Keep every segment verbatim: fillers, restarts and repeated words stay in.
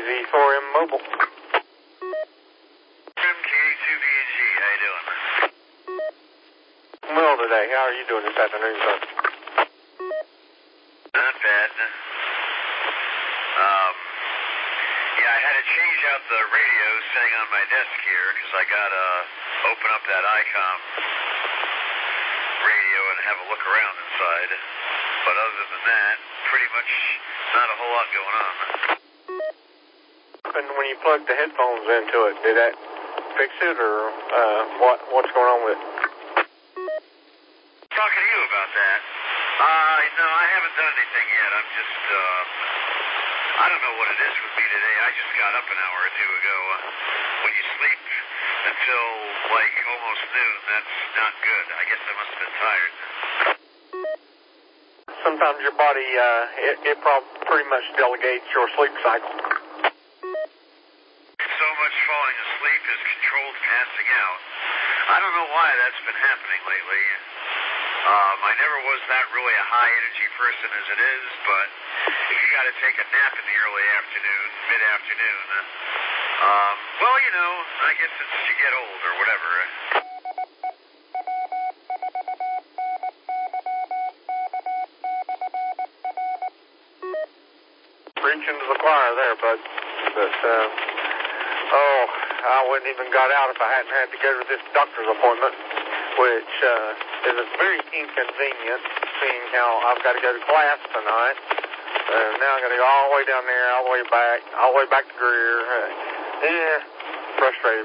Z four M Mobile. M K two B and G, how you doing? Well today, how are you doing this afternoon, sir? Not bad. Um, yeah, I had to change out the radio sitting on my desk here because I got to open up that ICOM radio and have a look around inside. But other than that, pretty much not a whole lot going on. And when you plug the headphones into it, did that fix it, or uh, what? What's going on with it? Talking to you about that. Uh, no, I haven't done anything yet. I'm just, uh, I don't know what it is with me today. I just got up an hour or two ago. Uh, when you sleep until, like, almost noon, that's not good. I guess I must have been tired. Sometimes your body, uh, it, it prob- pretty much delegates your sleep cycle. So much falling asleep is controlled passing out. I don't know why that's been happening lately. Um, I never was that really a high-energy person as it is, but if you got to take a nap in the early afternoon, mid-afternoon, um, well, you know, I guess it's as you get old or whatever. Preaching to the choir there, bud. But, uh, oh, I wouldn't even got out if I hadn't had to go to this doctor's appointment, which uh, is very inconvenient, seeing how I've got to go to class tonight. And now I've got to go all the way down there, all the way back, all the way back to Greer. Uh, yeah, frustrated.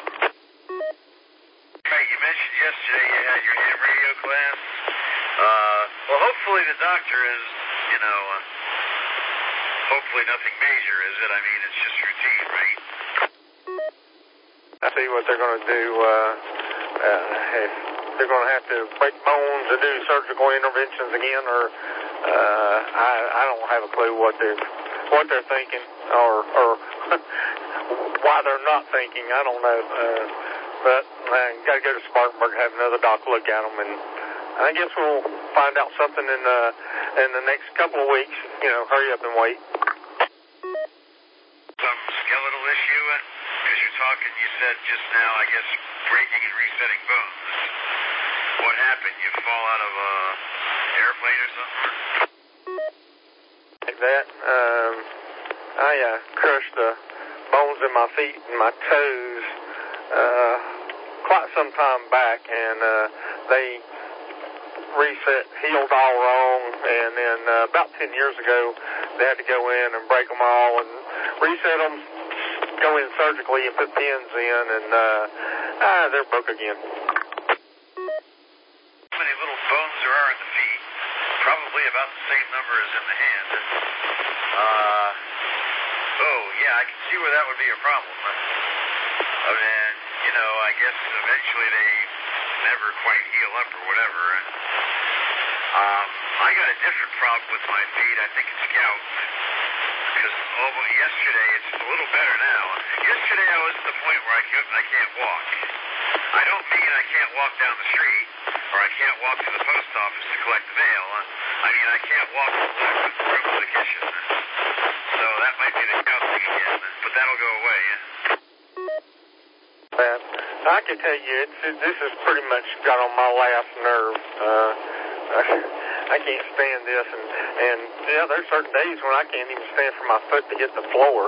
Right, you mentioned yesterday you had your ham radio class. Uh, well, hopefully the doctor is, you know, uh, hopefully nothing major, is it? I mean, it's just routine, right? I see what they're going to do. Uh, uh, if they're going to have to break bones and do surgical interventions again, or uh, I, I don't have a clue what they're what they're thinking, or or why they're not thinking. I don't know. Uh, but I got to go to Spartanburg and have another doc look at them, and I guess we'll find out something in the in the next couple of weeks. You know, hurry up and wait. Some skeletal issue? Because you're talking, you said just now, I guess, breaking and resetting bones. What happened? You fall out of a airplane or something? Like that. Um, I uh, crushed the bones in my feet and my toes uh, quite some time back, and uh, they reset, healed all wrong, and then uh, about ten years ago, they had to go in and break them all and reset them, go in surgically and put pins in, and uh, ah, they're broke again. How many little bones there are in the feet? Probably about the same number as in the hand. Uh, oh, yeah, I can see where that would be a problem. I mean, you know, I guess eventually they never quite heal up or whatever. Um, I got a different problem with my feet. I think it's gout. Because almost yesterday, it's a little better now. Yesterday I was at the point where I can't, I can't walk. I don't mean I can't walk down the street, or I can't walk to the post office to collect the mail. I mean I can't walk from the room to the kitchen. So that might be the gout thing again, but that'll go away. Uh, I can tell you, it's, it, this has pretty much got on my last nerve. Uh, I can't stand this, and, and yeah, there's certain days when I can't even stand for my foot to hit the floor.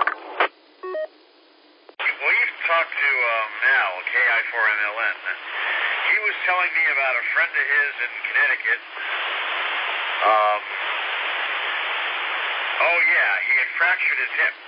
Well, you've talked to um, Al, K I four M L N. He was telling me about a friend of his in Connecticut. Um, oh, yeah, he had fractured his hip.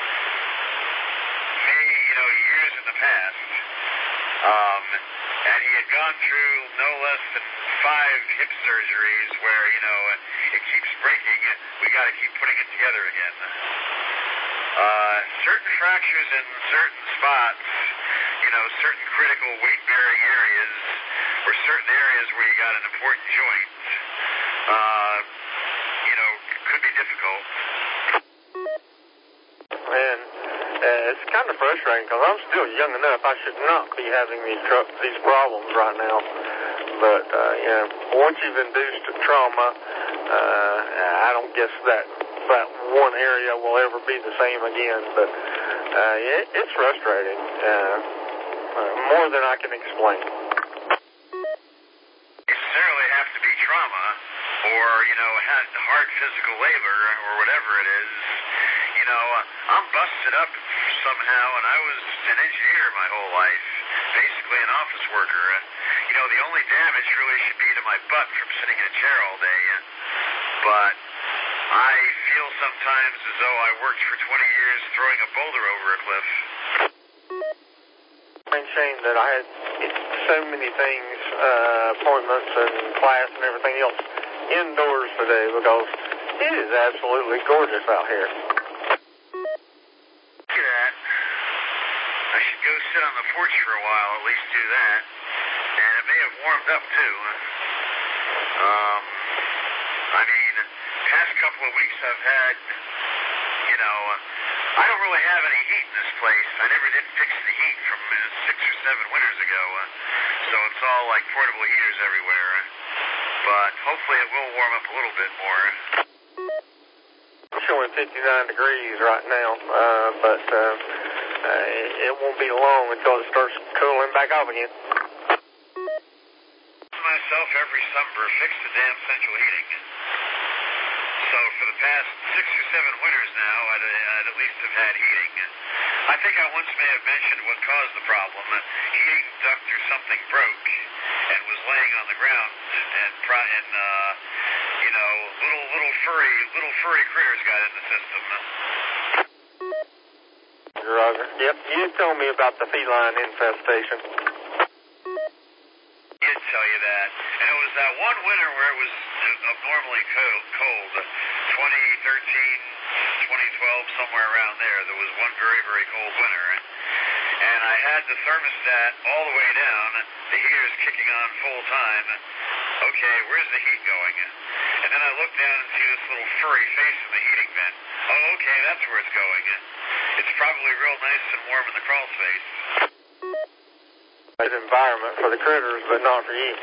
Maybe, you know, years in the past. Um, and he had gone through no less than five hip surgeries where, you know, it keeps breaking. We got to keep putting it together again. Uh, certain fractures in certain spots, you know, certain critical weight-bearing areas, or certain areas where you got an important joint, uh, you know, could be difficult. And uh, it's kind of frustrating because I'm still young enough. I should not be having these tr- these problems right now. But, uh, you know, once you've induced a trauma, uh, I don't guess that that one area will ever be the same again. But uh, it, it's frustrating, uh, uh, more than I can explain. Necessarily have to be trauma or, you know, hard physical labor or whatever it is. You know, I'm busted up somehow, and I was an engineer my whole life, basically an office worker. You know, the only damage really should be to my butt from sitting in a chair all day. But I feel sometimes as though I worked for twenty years throwing a boulder over a cliff. It's shame that I had so many things, uh, appointments and class and everything else indoors today, because it is absolutely gorgeous out here. Look at that. I should go sit on the porch for a while, at least do that. And it may have warmed up too. Um, I mean, past couple of weeks I've had, you know, I don't really have any heat in this place. I never did fix the heat from uh, six or seven winters ago, uh, so it's all like portable heaters everywhere. But hopefully it will warm up a little bit more. I'm showing fifty-nine degrees right now, uh, but uh, uh, it won't be long until it starts cooling back off again. Myself every summer fix the damn central heating. So for the past six or seven winters now, I'd, I'd at least have had heating. I think I once may have mentioned what caused the problem. Heating duct or something broke and was laying on the ground, and, and uh, you know, little little furry little furry critters got in the system. Roger. Yep, you told me about the feline infestation. Did tell you that. And it was that one winter where it was abnormally cold, cold, twenty thirteen, twenty twelve, somewhere around there. There was one very, very cold winter. And I had the thermostat all the way down, the heater's kicking on full time. Okay, where's the heat going? And then I look down and see this little furry face in the heating vent. Oh, okay, that's where it's going. It's probably real nice and warm in the crawl space. Environment for the critters, but not for you.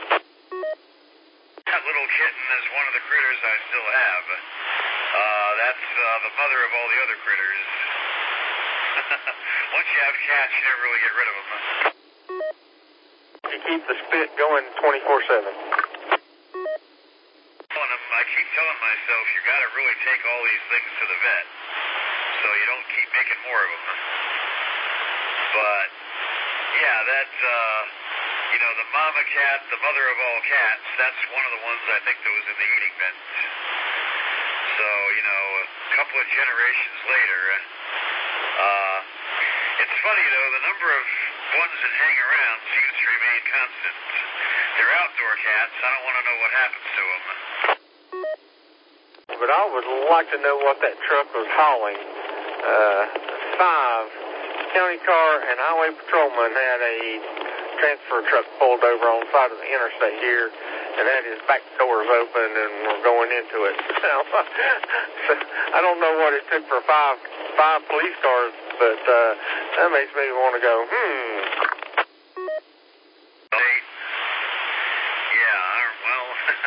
That little kitten is one of the critters I still have. Uh, that's uh, the mother of all the other critters. Once you have cats, you never really get rid of them. You keep the spit going twenty-four seven. I keep telling myself you got to really take all these things to the vet, so you don't keep making more of them. But yeah, that, uh, you know, the mama cat, the mother of all cats, that's one of the ones I think that was in the heating vent. So, you know, a couple of generations later, uh, it's funny, though, the number of ones that hang around seems to remain constant. They're outdoor cats. I don't want to know what happens to them. But I would like to know what that truck was hauling. Uh, five county car and highway patrolman had a transfer truck pulled over on the side of the interstate here and had his back doors open and were going into it. So, I don't know what it took for five five police cars, but uh, that makes me want to go, hmm. Yeah, well,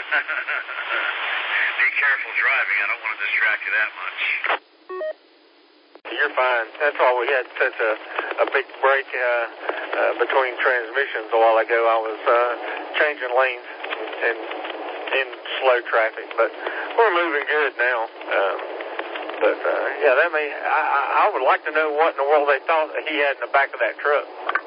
be careful driving. I don't want to distract you that much. You're fine. That's why we had such a, a big break uh, uh, between transmissions a while ago. I was uh, changing lanes in, in slow traffic, but we're moving good now. Um, but, uh, yeah, that may, I, I would like to know what in the world they thought he had in the back of that truck.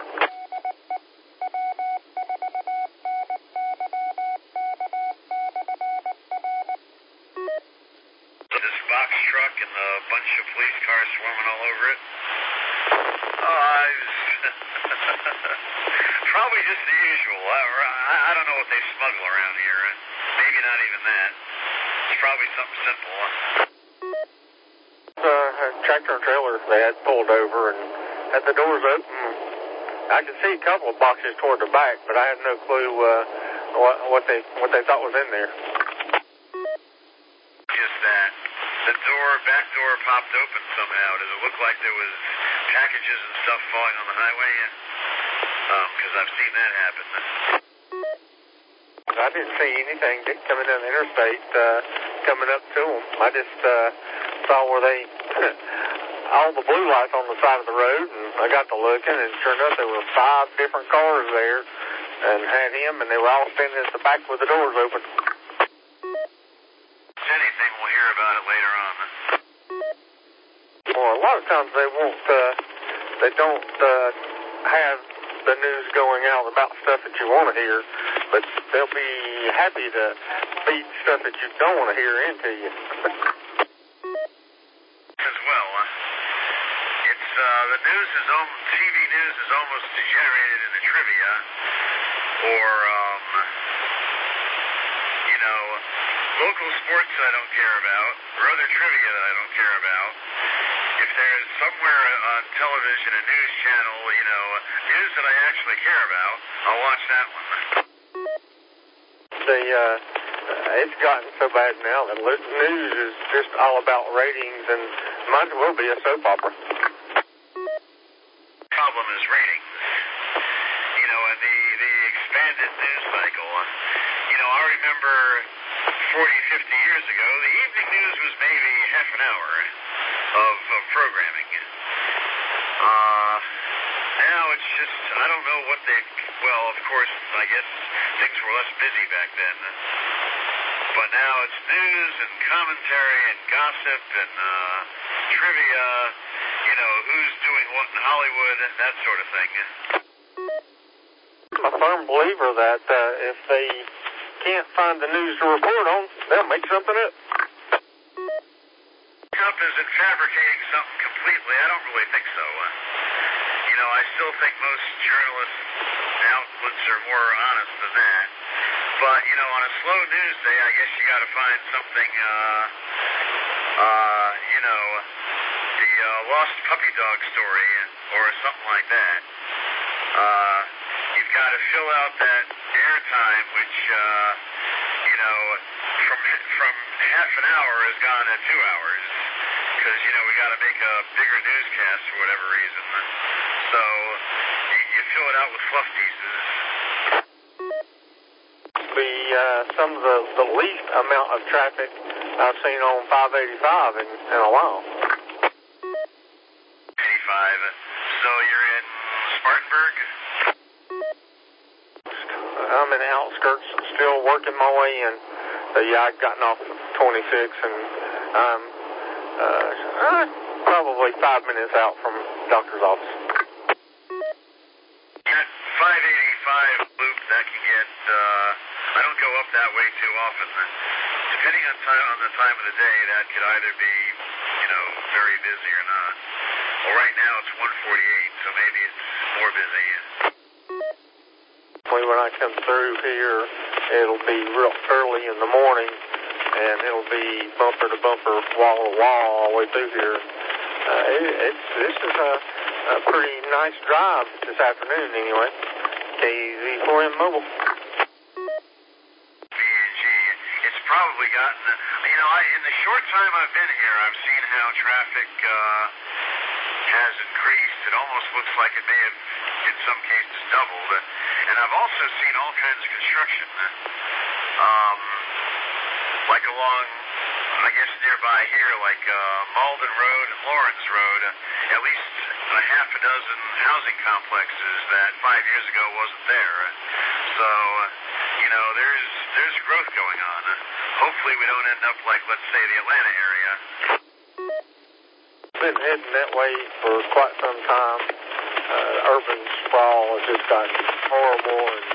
And a bunch of police cars swarming all over it. Oh, I was probably just the usual. I, I, I don't know what they smuggle around here. Maybe not even that. It's probably something simple. Uh, a tractor and trailer they had pulled over and had the doors open. I could see a couple of boxes toward the back, but I had no clue uh, what, what they what they thought was in there. Just that. The door, back door popped open somehow. Does it look like there was packages and stuff falling on the highway? Um, because I've seen that happen. I didn't see anything coming down the interstate uh, coming up to them. I just uh, saw where they, all the blue lights on the side of the road, and I got to looking, and sure enough, there were five different cars there, and had him, and they were all standing at the back with the doors open. If anything, we'll hear about it later on. Well, a lot of times they won't, uh, they don't uh, have the news going out about stuff that you want to hear, but they'll be happy to feed stuff that you don't want to hear into you. As well, uh, it's, uh, the news is, om- T V news is almost degenerated into trivia, or, um, you know, local sports I don't care about, or other trivia that I don't care about. If there's somewhere on television, a news channel, you know, news that I actually care about, I'll watch that one. The, uh, it's gotten so bad now that news is just all about ratings, and might as well be a soap opera. Problem is ratings. You know, and the, the expanded news cycle. You know, I remember forty, fifty years ago, the evening news was maybe half an hour of, of programming. Uh, now it's just, I don't know what they, well, of course, I guess things were less busy back then. But now it's news and commentary and gossip and uh, trivia, you know, who's doing what in Hollywood, that sort of thing. I'm a firm believer that uh, if they can't find the news to report on, they'll make something up. Up isn't fabricating something completely. I don't really think so. Uh, you know, I still think most journalists outlets are more honest than that. But, you know, on a slow news day, I guess you got to find something, uh, uh, you know, the uh, lost puppy dog story or something like that. Uh, you've got to fill out that airtime, which, uh, you know, from from half an hour has gone to two hours. Because, you know, we got to make a bigger newscast for whatever reason. So you, you fill it out with fluff pieces. The uh, some of the, the least amount of traffic I've seen on five eighty-five in, in a while. eighty-five. So you're in Spartanburg? I'm in the outskirts, still working my way in. Uh, yeah, I've gotten off twenty-six, and I'm uh, uh, probably five minutes out from the doctor's office. That five eighty-five loop, that can get, uh, I don't go up that way too often. Depending on time on the time of the day, that could either be, you know, very busy or not. Well, right now it's one forty-eight, so maybe it's more busy. When I come through here, it'll be real early in the morning, and it'll be bumper to bumper, wall to wall, all the way through here. Uh, it, it's this is a, a pretty nice drive this afternoon, anyway. K Z four M Mobile. B and G, it's probably gotten, you know, I, in the short time I've been here, I've seen how traffic uh, has increased. It almost looks like it may have, in some cases, doubled. And I've also seen all kinds of construction, um, like along, I guess nearby here, like uh, Malden Road and Lawrence Road, uh, at least a half a dozen housing complexes that five years ago wasn't there. So, uh, you know, there's there's growth going on. Hopefully we don't end up like, let's say, the Atlanta area. Been heading that way for quite some time. Uh, urban sprawl has just gotten horrible, and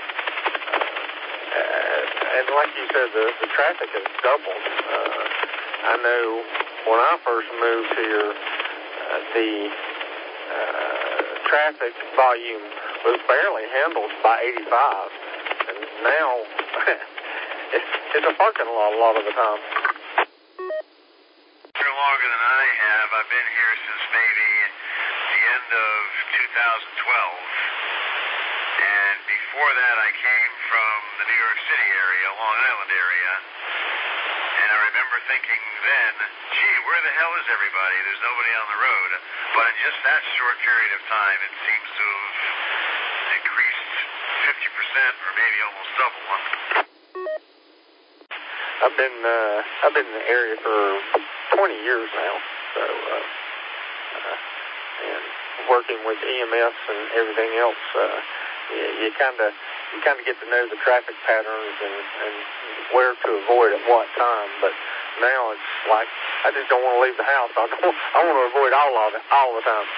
uh, and like you said, the, the traffic has doubled. Uh, I know when I first moved here, uh, the uh, traffic volume was barely handled by eighty-five, and now it's, it's a parking lot a lot of the time. For longer than I have, I've been here since maybe the end of two thousand twelve, and before that I came from the New York City area, Long Island area, and I remember thinking then, gee, where the hell is everybody? There's nobody on the road. But in just that short period of time, it seems to have increased fifty percent or maybe almost double. I've been uh, I've been in the area for twenty years now, so uh, uh, and working with E M S and everything else, uh, you kind of you kind of get to know the traffic patterns and, and where to avoid at what time. But now it's like I just don't want to leave the house. I don't. I want to avoid all of it all the time.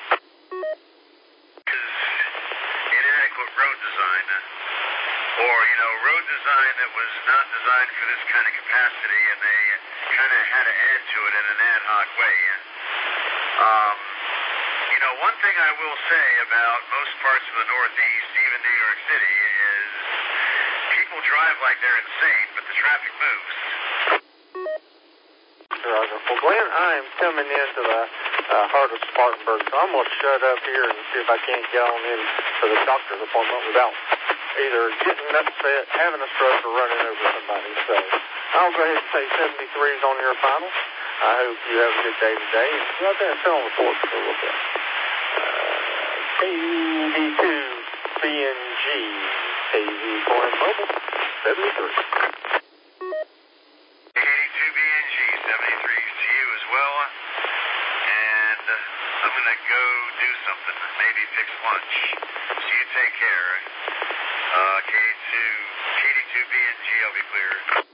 Inadequate road design, or you know, road design that was not designed for this kind of capacity, and they kind of had to add to it in an ad hoc way. And um, you know, one thing I will say about most parts of the Northeast, even New York City, is people drive like they're insane, but the traffic moves. Well, Glenn, I am coming into the uh, heart of Spartanburg, so I'm going to shut up here and see if I can't get on in to the doctor's appointment without either getting upset, having a stroke, or running over somebody. So I'll go ahead and say seventy-three is on your final. I hope you have a good day today. Go out there and sit on the porch for a little bit. K V two B N G, K V four Mobile, seventy-three. eighty-two B N G, seventy-three to you as well. And I'm going to go do something, maybe fix lunch. So you take care. Uh, K two, K two B N G, I'll be clear.